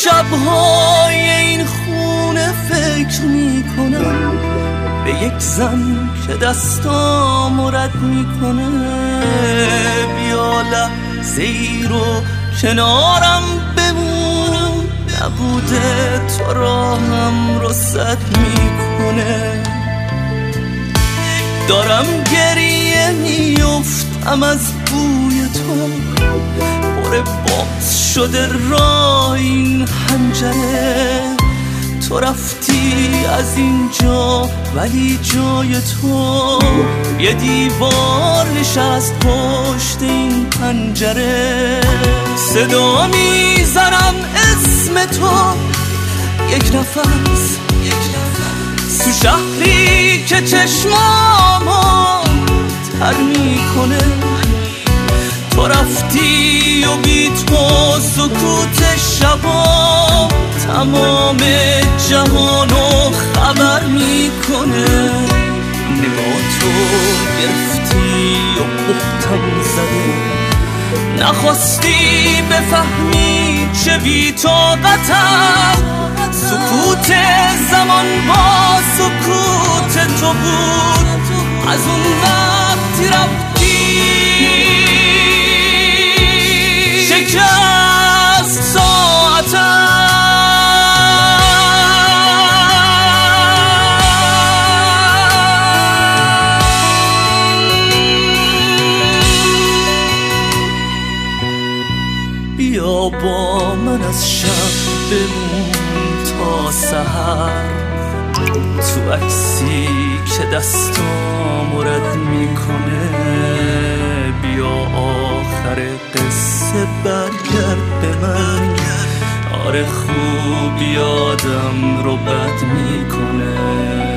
شبهای این خونه فکر میکنم به یک زن که دستامو رد میکنه. بیا لحظه ای رو کنارم بمون، نبوده تو راهم رو سد میکنه. دارم گریه میفتم از بوی تو، پر باز شده راه این حنجره. تو رفتی از اینجا ولی جای تو یه دیوار نشست پشت این پنجره. صدا میزنم اسم تو یک نفس تو شهری که چشمامو تر میکنه. تو رفتی و بی تو سکوت شبا تمام جهانو خبر میکنه. نگاه تو گرفتی و بختم زده، نخواستی بفهمی چه بی طاقتم. سکوت زمان با سکوت تو بود، از اون وقتی رفتی شکست ساعتم. بیا با من از شب بمون تا سحر، تو عکسی که دستامو رد میکنه. بیا آخر قصه برگرد به من، آره خوب یادم رو بد میکنه.